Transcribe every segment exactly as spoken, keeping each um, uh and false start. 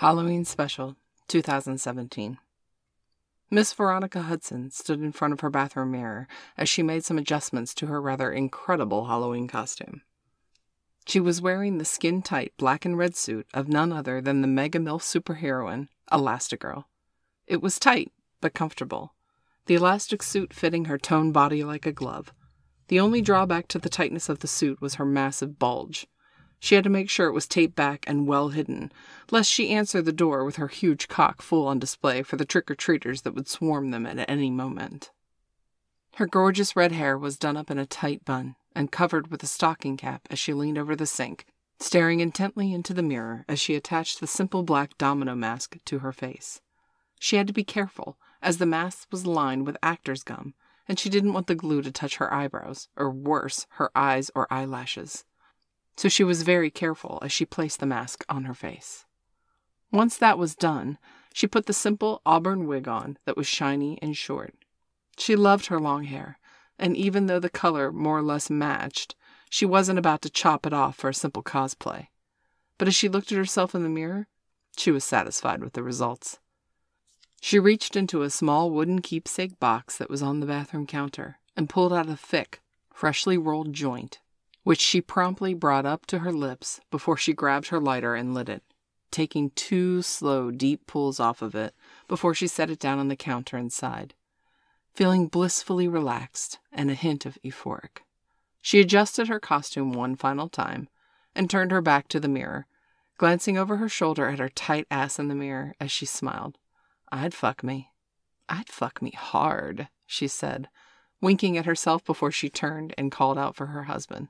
Halloween Special, two thousand seventeen. Miss Veronica Hudson stood in front of her bathroom mirror as she made some adjustments to her rather incredible Halloween costume. She was wearing the skin-tight black and red suit of none other than the Mega MILF superheroine, Elastigirl. It was tight, but comfortable, the elastic suit fitting her toned body like a glove. The only drawback to the tightness of the suit was her massive bulge. She had to make sure it was taped back and well hidden, lest she answer the door with her huge cock full on display for the trick-or-treaters that would swarm them at any moment. Her gorgeous red hair was done up in a tight bun and covered with a stocking cap as she leaned over the sink, staring intently into the mirror as she attached the simple black domino mask to her face. She had to be careful, as the mask was lined with actor's gum, and she didn't want the glue to touch her eyebrows, or worse, her eyes or eyelashes. So she was very careful as she placed the mask on her face. Once that was done, she put the simple auburn wig on that was shiny and short. She loved her long hair, and even though the color more or less matched, she wasn't about to chop it off for a simple cosplay. But as she looked at herself in the mirror, she was satisfied with the results. She reached into a small wooden keepsake box that was on the bathroom counter and pulled out a thick, freshly rolled joint, which she promptly brought up to her lips before she grabbed her lighter and lit it, taking two slow, deep pulls off of it before she set it down on the counter and sighed, feeling blissfully relaxed and a hint of euphoric. She adjusted her costume one final time and turned her back to the mirror, glancing over her shoulder at her tight ass in the mirror as she smiled. "I'd fuck me. I'd fuck me hard," she said, winking at herself before she turned and called out for her husband.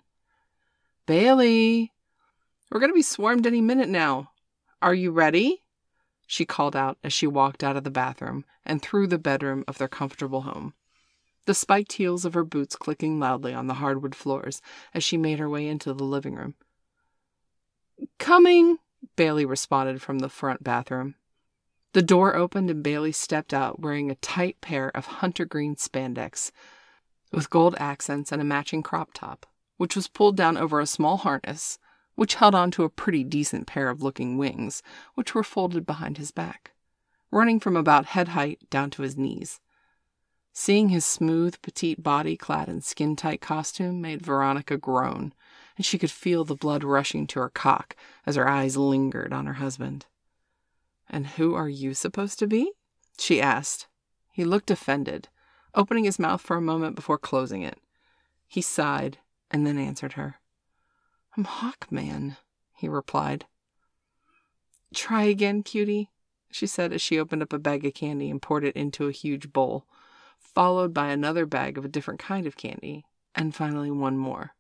"Bailey, we're going to be swarmed any minute now. Are you ready?" she called out as she walked out of the bathroom and through the bedroom of their comfortable home, the spiked heels of her boots clicking loudly on the hardwood floors as she made her way into the living room. "Coming," Bailey responded from the front bathroom. The door opened and Bailey stepped out wearing a tight pair of hunter green spandex with gold accents and a matching crop top, which was pulled down over a small harness, which held on to a pretty decent pair of looking wings, which were folded behind his back, running from about head height down to his knees. Seeing his smooth, petite body clad in skin-tight costume made Veronica groan, and she could feel the blood rushing to her cock as her eyes lingered on her husband. "And who are you supposed to be?" she asked. He looked offended, opening his mouth for a moment before closing it. He sighed and then answered her. "I'm Hawkman," he replied. "Try again, cutie," she said as she opened up a bag of candy and poured it into a huge bowl, followed by another bag of a different kind of candy, and finally one more.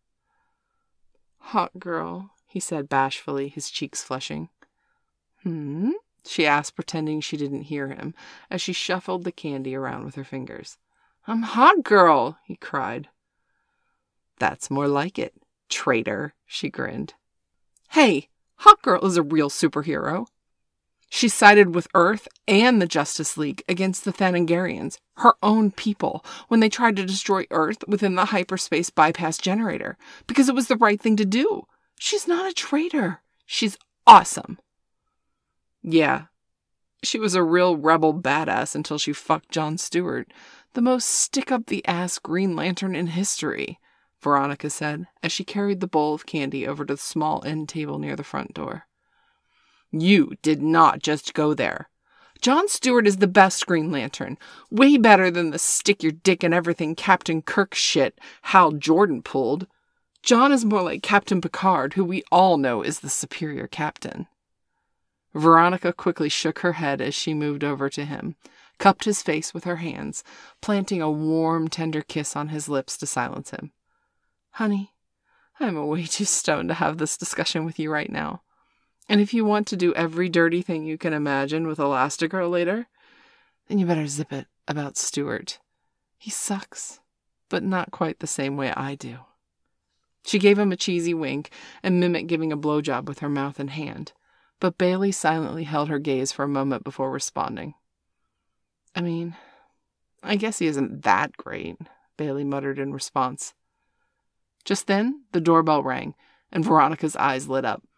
"Hot girl," he said bashfully, his cheeks flushing. "Hmm?" she asked, pretending she didn't hear him, as she shuffled the candy around with her fingers. "I'm Hot Girl," he cried. "That's more like it, traitor," she grinned. "Hey, Hot Girl is a real superhero. She sided with Earth and the Justice League against the Thanagarians, her own people, when they tried to destroy Earth within the hyperspace bypass generator, because it was the right thing to do. She's not a traitor. She's awesome." "Yeah, she was a real rebel badass until she fucked John Stewart, the most stick-up-the-ass Green Lantern in history," Veronica said, as she carried the bowl of candy over to the small end table near the front door. "You did not just go there. John Stewart is the best Green Lantern, way better than the stick-your-dick-in-everything Captain Kirk shit Hal Jordan pulled. John is more like Captain Picard, who we all know is the superior captain." Veronica quickly shook her head as she moved over to him, cupped his face with her hands, planting a warm, tender kiss on his lips to silence him. "Honey, I'm way too stoned to have this discussion with you right now. And if you want to do every dirty thing you can imagine with Elastigirl later, then you better zip it about Stewart. He sucks, but not quite the same way I do." She gave him a cheesy wink and mimicked giving a blowjob with her mouth and hand, but Bailey silently held her gaze for a moment before responding. "I mean, I guess he isn't that great," Bailey muttered in response. Just then, the doorbell rang, and Veronica's eyes lit up.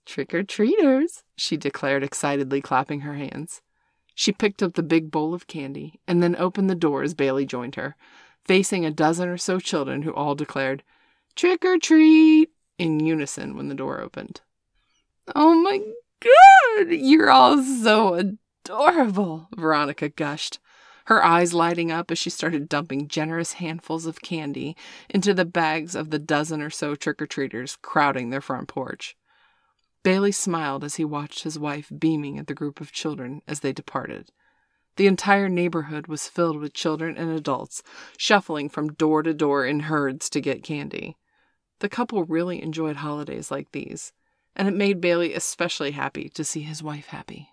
Trick-or-treaters, she declared excitedly, clapping her hands. She picked up the big bowl of candy and then opened the door as Bailey joined her, facing a dozen or so children who all declared, "Trick-or-treat!" in unison when the door opened. "Oh my God, you're all so adorable," Veronica gushed, her eyes lighting up as she started dumping generous handfuls of candy into the bags of the dozen or so trick-or-treaters crowding their front porch. Bailey smiled as he watched his wife beaming at the group of children as they departed. The entire neighborhood was filled with children and adults, shuffling from door to door in herds to get candy. The couple really enjoyed holidays like these, and it made Bailey especially happy to see his wife happy.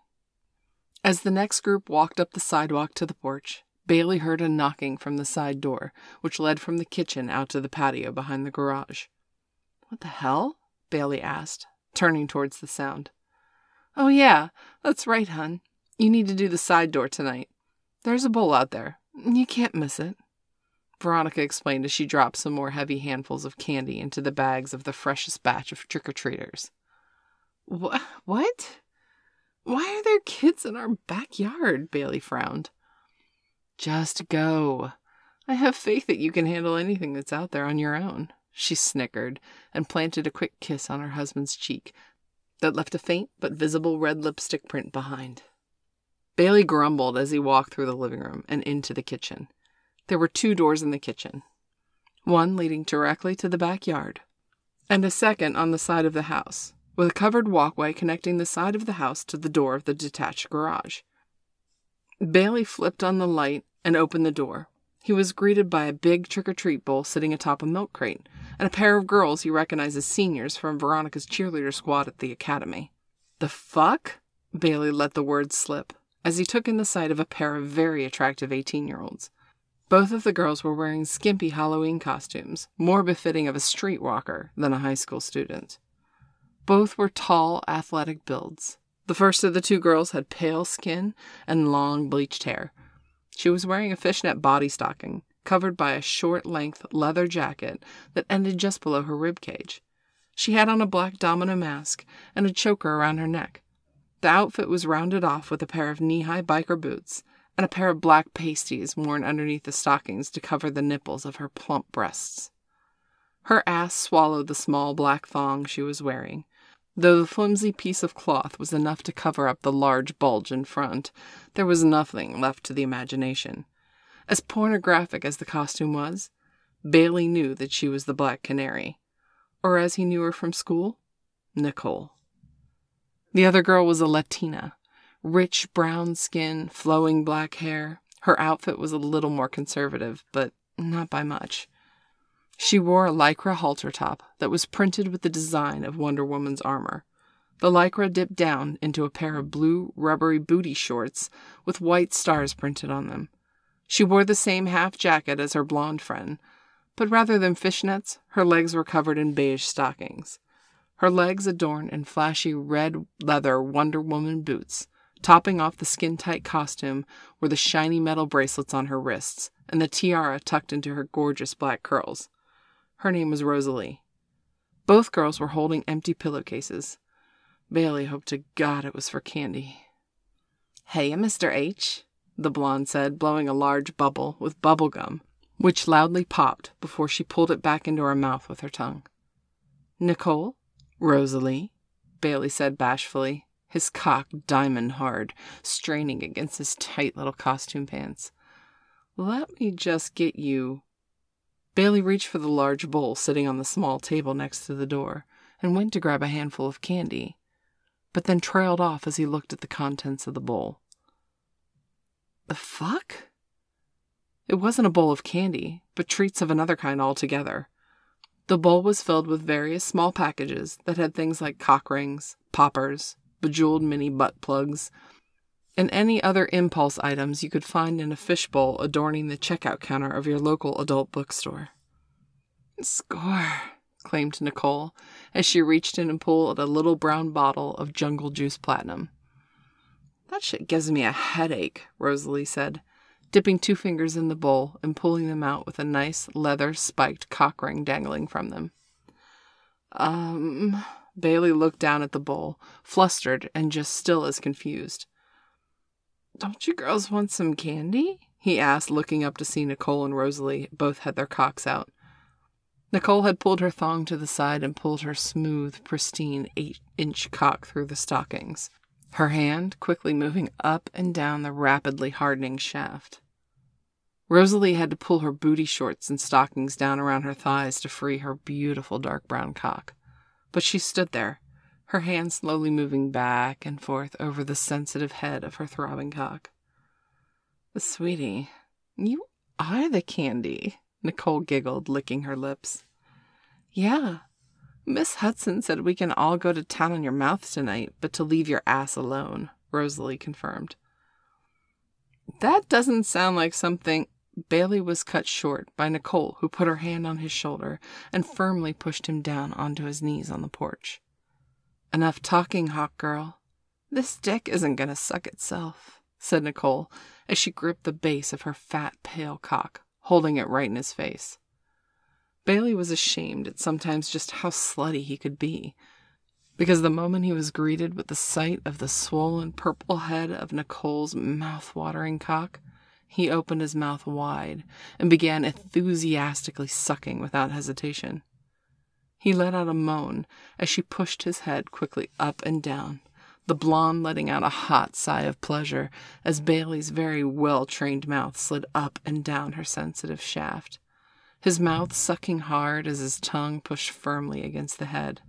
As the next group walked up the sidewalk to the porch, Bailey heard a knocking from the side door, which led from the kitchen out to the patio behind the garage. "What the hell?" Bailey asked, turning towards the sound. "Oh yeah, that's right, hun. You need to do the side door tonight. There's a bowl out there. You can't miss it," Veronica explained as she dropped some more heavy handfuls of candy into the bags of the freshest batch of trick-or-treaters. "Wh- What? Why are there kids in our backyard?" Bailey frowned. "Just go. I have faith that you can handle anything that's out there on your own," she snickered and planted a quick kiss on her husband's cheek that left a faint but visible red lipstick print behind. Bailey grumbled as he walked through the living room and into the kitchen. There were two doors in the kitchen, one leading directly to the backyard, and a second on the side of the house, with a covered walkway connecting the side of the house to the door of the detached garage. Bailey flipped on the light and opened the door. He was greeted by a big trick-or-treat bowl sitting atop a milk crate, and a pair of girls he recognized as seniors from Veronica's cheerleader squad at the academy. "The fuck?" Bailey let the words slip, as he took in the sight of a pair of very attractive eighteen-year-olds. Both of the girls were wearing skimpy Halloween costumes, more befitting of a streetwalker than a high school student. Both were tall, athletic builds. The first of the two girls had pale skin and long, bleached hair. She was wearing a fishnet body stocking, covered by a short-length leather jacket that ended just below her ribcage. She had on a black domino mask and a choker around her neck. The outfit was rounded off with a pair of knee-high biker boots and a pair of black pasties worn underneath the stockings to cover the nipples of her plump breasts. Her ass swallowed the small black thong she was wearing. Though the flimsy piece of cloth was enough to cover up the large bulge in front, there was nothing left to the imagination. As pornographic as the costume was, Bailey knew that she was the Black Canary. Or as he knew her from school, Nicole. The other girl was a Latina. Rich brown skin, flowing black hair. Her outfit was a little more conservative, but not by much. She wore a lycra halter top that was printed with the design of Wonder Woman's armor. The lycra dipped down into a pair of blue, rubbery booty shorts with white stars printed on them. She wore the same half jacket as her blonde friend, but rather than fishnets, her legs were covered in beige stockings. Her legs adorned in flashy red leather Wonder Woman boots. Topping off the skin-tight costume were the shiny metal bracelets on her wrists and the tiara tucked into her gorgeous black curls. Her name was Rosalie. Both girls were holding empty pillowcases. Bailey hoped to God it was for candy. "Hey, Mister H," the blonde said, blowing a large bubble with bubble gum, which loudly popped before she pulled it back into her mouth with her tongue. "Nicole? Rosalie?" Bailey said bashfully, his cock diamond hard, straining against his tight little costume pants. "Let me just get you..." Bailey reached for the large bowl sitting on the small table next to the door and went to grab a handful of candy, but then trailed off as he looked at the contents of the bowl. The fuck? It wasn't a bowl of candy, but treats of another kind altogether. The bowl was filled with various small packages that had things like cock rings, poppers, bejeweled mini butt plugs, and any other impulse items you could find in a fishbowl adorning the checkout counter of your local adult bookstore. "Score," claimed Nicole, as she reached in and pulled a little brown bottle of Jungle Juice Platinum. "That shit gives me a headache," Rosalie said, dipping two fingers in the bowl and pulling them out with a nice leather-spiked cock ring dangling from them. Um, Bailey looked down at the bowl, flustered and just still as confused. "Don't you girls want some candy?" he asked, looking up to see Nicole and Rosalie both had their cocks out. Nicole had pulled her thong to the side and pulled her smooth, pristine eight-inch cock through the stockings, her hand quickly moving up and down the rapidly hardening shaft. Rosalie had to pull her booty shorts and stockings down around her thighs to free her beautiful dark brown cock. But she stood there, her hand slowly moving back and forth over the sensitive head of her throbbing cock. "Sweetie, you are the candy," Nicole giggled, licking her lips. "Yeah. Miss Hudson said we can all go to town on your mouth tonight, but to leave your ass alone," Rosalie confirmed. "That doesn't sound like something—" Bailey was cut short by Nicole, who put her hand on his shoulder and firmly pushed him down onto his knees on the porch. "Enough talking, hawk girl. This dick isn't going to suck itself," said Nicole as she gripped the base of her fat, pale cock, holding it right in his face. Bailey was ashamed at sometimes just how slutty he could be, because the moment he was greeted with the sight of the swollen purple head of Nicole's mouth-watering cock, he opened his mouth wide and began enthusiastically sucking without hesitation. He let out a moan as she pushed his head quickly up and down, the blonde letting out a hot sigh of pleasure as Bailey's very well-trained mouth slid up and down her sensitive shaft, his mouth sucking hard as his tongue pushed firmly against the head.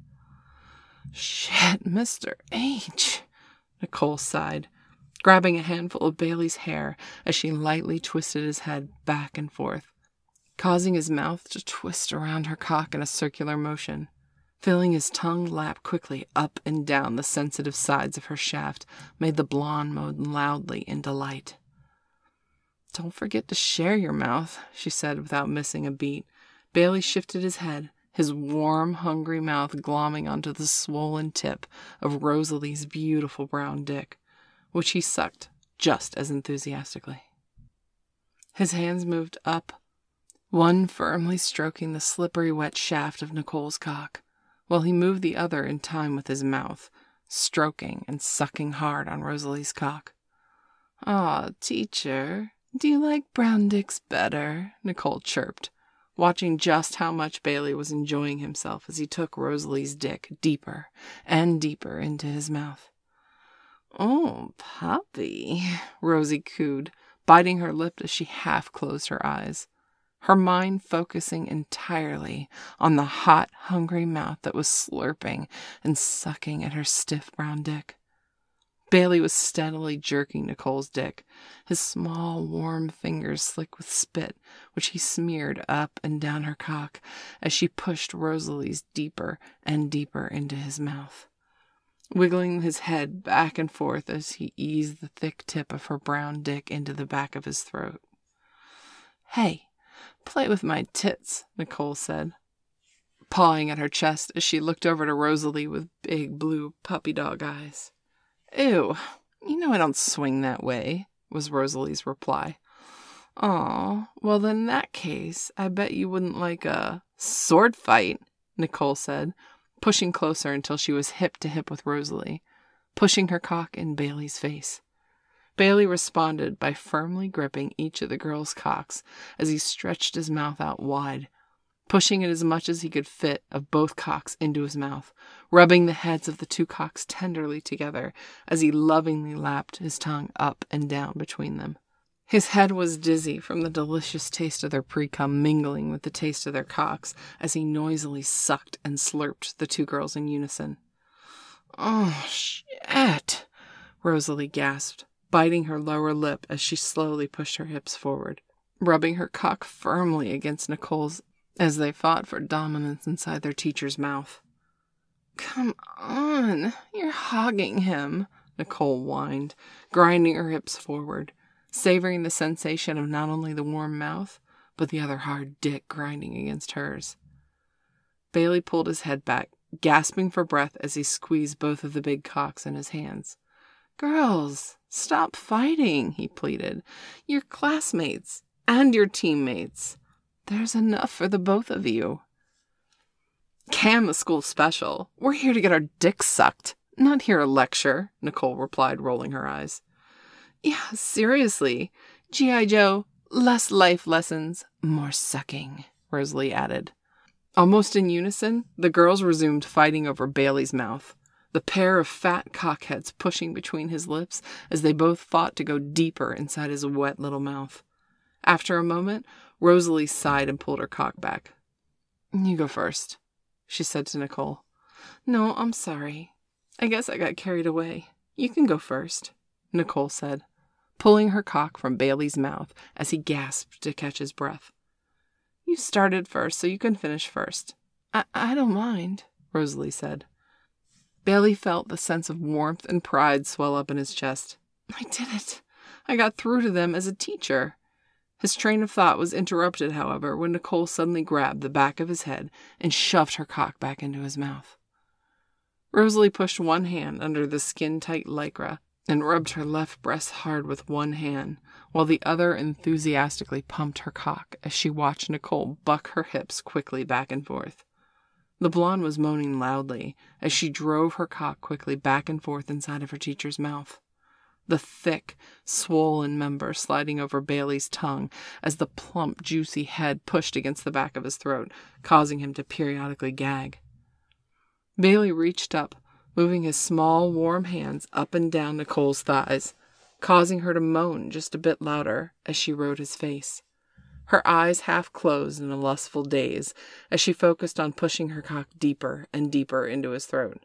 "Shit, Mister H," Nicole sighed, grabbing a handful of Bailey's hair as she lightly twisted his head back and forth, causing his mouth to twist around her cock in a circular motion. Feeling his tongue lap quickly up and down the sensitive sides of her shaft made the blonde moan loudly in delight. "Don't forget to share your mouth," she said without missing a beat. Bailey shifted his head, his warm, hungry mouth glomming onto the swollen tip of Rosalie's beautiful brown dick, which he sucked just as enthusiastically. His hands moved up, one firmly stroking the slippery wet shaft of Nicole's cock, while he moved the other in time with his mouth, stroking and sucking hard on Rosalie's cock. "Aw, teacher, do you like brown dicks better?" Nicole chirped, watching just how much Bailey was enjoying himself as he took Rosalie's dick deeper and deeper into his mouth. "Oh, puppy," Rosie cooed, biting her lip as she half closed her eyes, her mind focusing entirely on the hot, hungry mouth that was slurping and sucking at her stiff brown dick. Bailey was steadily jerking Nicole's dick, his small, warm fingers slick with spit, which he smeared up and down her cock as she pushed Rosalie's deeper and deeper into his mouth, wiggling his head back and forth as he eased the thick tip of her brown dick into the back of his throat. "Hey, play with my tits," Nicole said, pawing at her chest as she looked over to Rosalie with big blue puppy dog eyes. "Ew, you know I don't swing that way," was Rosalie's reply. "Aw, well then in that case, I bet you wouldn't like a sword fight," Nicole said, pushing closer until she was hip to hip with Rosalie, pushing her cock in Bailey's face. Bailey responded by firmly gripping each of the girls' cocks as he stretched his mouth out wide, pushing it as much as he could fit of both cocks into his mouth, rubbing the heads of the two cocks tenderly together as he lovingly lapped his tongue up and down between them. His head was dizzy from the delicious taste of their pre-cum mingling with the taste of their cocks as he noisily sucked and slurped the two girls in unison. "Oh, shit," Rosalie gasped, biting her lower lip as she slowly pushed her hips forward, rubbing her cock firmly against Nicole's as they fought for dominance inside their teacher's mouth. "Come on, you're hogging him," Nicole whined, grinding her hips forward, savoring the sensation of not only the warm mouth, but the other hard dick grinding against hers. Bailey pulled his head back, gasping for breath as he squeezed both of the big cocks in his hands. "Girls, stop fighting," he pleaded. "You're classmates and your teammates. There's enough for the both of you." Cam the school special. We're here to get our dicks sucked. Not here to lecture, Nicole replied, rolling her eyes. Yeah, seriously. G I. Joe, less life lessons, more sucking, Rosalie added. Almost in unison, the girls resumed fighting over Bailey's mouth, the pair of fat cockheads pushing between his lips as they both fought to go deeper inside his wet little mouth. After a moment, Rosalie sighed and pulled her cock back. You go first, she said to Nicole. No, I'm sorry. I guess I got carried away. You can go first, Nicole said, pulling her cock from Bailey's mouth as he gasped to catch his breath. You started first, so you can finish first. I, I don't mind, Rosalie said. Bailey felt the sense of warmth and pride swell up in his chest. I did it. I got through to them as a teacher. His train of thought was interrupted, however, when Nicole suddenly grabbed the back of his head and shoved her cock back into his mouth. Rosalie pushed one hand under the skin-tight lycra and rubbed her left breast hard with one hand, while the other enthusiastically pumped her cock as she watched Nicole buck her hips quickly back and forth. The blonde was moaning loudly as she drove her cock quickly back and forth inside of her teacher's mouth, the thick, swollen member sliding over Bailey's tongue as the plump, juicy head pushed against the back of his throat, causing him to periodically gag. Bailey reached up, moving his small, warm hands up and down Nicole's thighs, causing her to moan just a bit louder as she rode his face. Her eyes half closed in a lustful daze as she focused on pushing her cock deeper and deeper into his throat.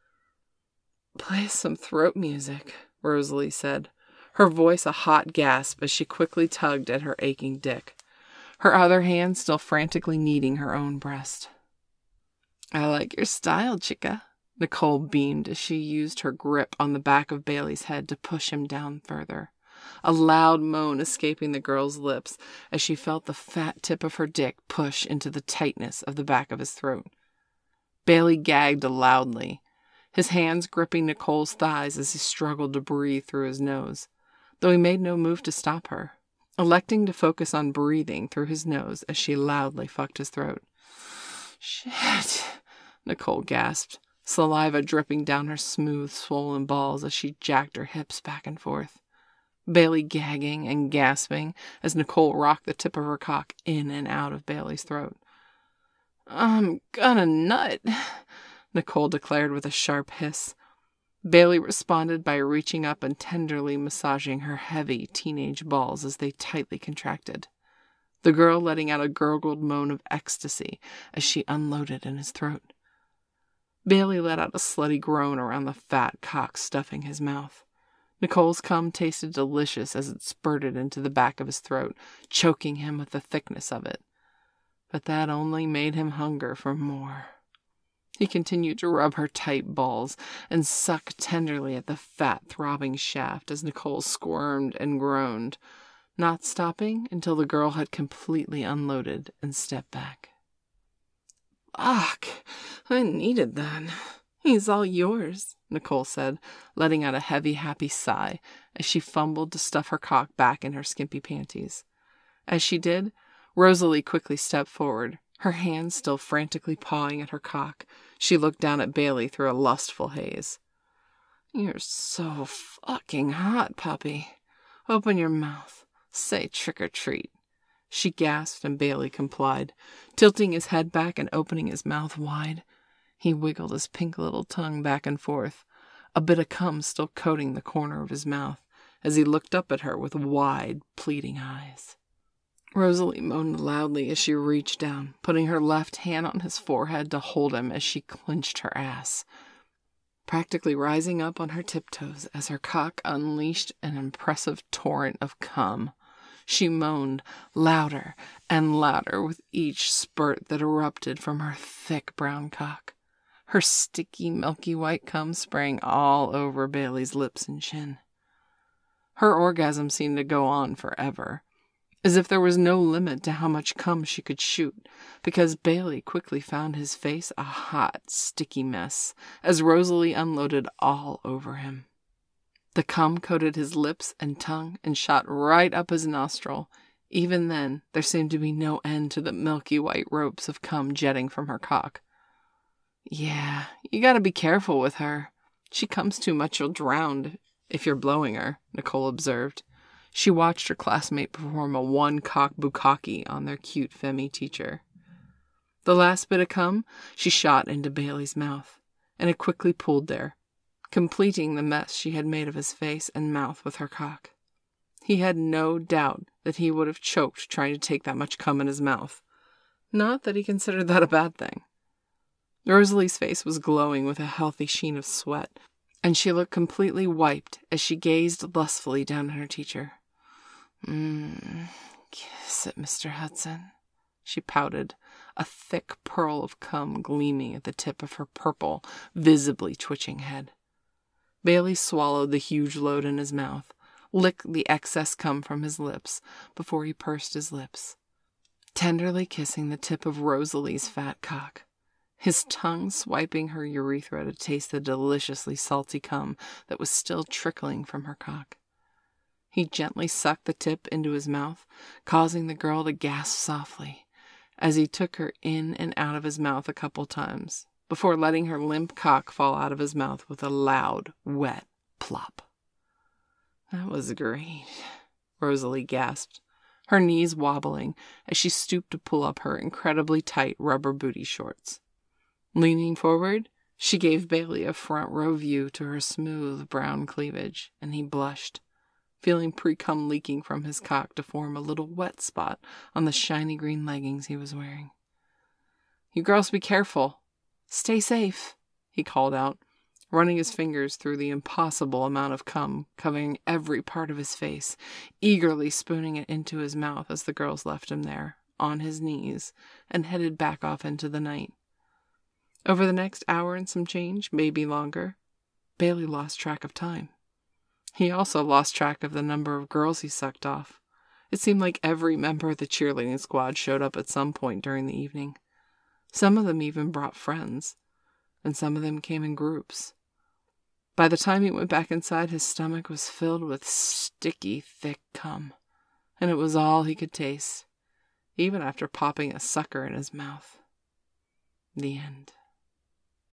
Play some throat music, Rosalie said, her voice a hot gasp as she quickly tugged at her aching dick, her other hand still frantically kneading her own breast. I like your style, chica, Nicole beamed as she used her grip on the back of Bailey's head to push him down further, a loud moan escaping the girl's lips as she felt the fat tip of her dick push into the tightness of the back of his throat. Bailey gagged loudly, his hands gripping Nicole's thighs as he struggled to breathe through his nose, though he made no move to stop her, electing to focus on breathing through his nose as she loudly fucked his throat. Shit, Nicole gasped, saliva dripping down her smooth, swollen balls as she jacked her hips back and forth. Bailey gagging and gasping as Nicole rocked the tip of her cock in and out of Bailey's throat. I'm gonna nut, Nicole declared with a sharp hiss. Bailey responded by reaching up and tenderly massaging her heavy teenage balls as they tightly contracted, the girl letting out a gurgled moan of ecstasy as she unloaded in his throat. Bailey let out a slutty groan around the fat cock stuffing his mouth. Nicole's cum tasted delicious as it spurted into the back of his throat, choking him with the thickness of it. But that only made him hunger for more. He continued to rub her tight balls and suck tenderly at the fat, throbbing shaft as Nicole squirmed and groaned, not stopping until the girl had completely unloaded and stepped back. Fuck, I needed that. He's all yours, Nicole said, letting out a heavy, happy sigh as she fumbled to stuff her cock back in her skimpy panties. As she did, Rosalie quickly stepped forward, her hands still frantically pawing at her cock. She looked down at Bailey through a lustful haze. You're so fucking hot, puppy. Open your mouth. Say trick or treat. She gasped and Bailey complied, tilting his head back and opening his mouth wide. He wiggled his pink little tongue back and forth, a bit of cum still coating the corner of his mouth, as he looked up at her with wide, pleading eyes. Rosalie moaned loudly as she reached down, putting her left hand on his forehead to hold him as she clenched her ass, practically rising up on her tiptoes as her cock unleashed an impressive torrent of cum. She moaned louder and louder with each spurt that erupted from her thick brown cock, her sticky, milky white cum spraying all over Bailey's lips and chin. Her orgasm seemed to go on forever, as if there was no limit to how much cum she could shoot, because Bailey quickly found his face a hot, sticky mess as Rosalie unloaded all over him. The cum coated his lips and tongue and shot right up his nostril. Even then, there seemed to be no end to the milky white ropes of cum jetting from her cock. Yeah, you gotta be careful with her. She comes too much, you'll drown if you're blowing her, Nicole observed. She watched her classmate perform a one-cock bukkake on their cute femme teacher. The last bit of cum she shot into Bailey's mouth, and it quickly pooled there, completing the mess she had made of his face and mouth with her cock. He had no doubt that he would have choked trying to take that much cum in his mouth. Not that he considered that a bad thing. Rosalie's face was glowing with a healthy sheen of sweat, and she looked completely wiped as she gazed lustfully down at her teacher. Mmm, kiss it, Mister Hudson, she pouted, a thick pearl of cum gleaming at the tip of her purple, visibly twitching head. Bailey swallowed the huge load in his mouth, licked the excess cum from his lips before he pursed his lips, tenderly kissing the tip of Rosalie's fat cock, his tongue swiping her urethra to taste the deliciously salty cum that was still trickling from her cock. He gently sucked the tip into his mouth, causing the girl to gasp softly as he took her in and out of his mouth a couple times, before letting her limp cock fall out of his mouth with a loud, wet plop. That was great, Rosalie gasped, her knees wobbling as she stooped to pull up her incredibly tight rubber booty shorts. Leaning forward, she gave Bailey a front row view to her smooth brown cleavage, and he blushed, feeling pre-cum leaking from his cock to form a little wet spot on the shiny green leggings he was wearing. You girls be careful. Stay safe, he called out, running his fingers through the impossible amount of cum covering every part of his face, eagerly spooning it into his mouth as the girls left him there, on his knees, and headed back off into the night. Over the next hour and some change, maybe longer, Bailey lost track of time. He also lost track of the number of girls he sucked off. It seemed like every member of the cheerleading squad showed up at some point during the evening. Some of them even brought friends, and some of them came in groups. By the time he went back inside, his stomach was filled with sticky, thick cum, and it was all he could taste, even after popping a sucker in his mouth. The end.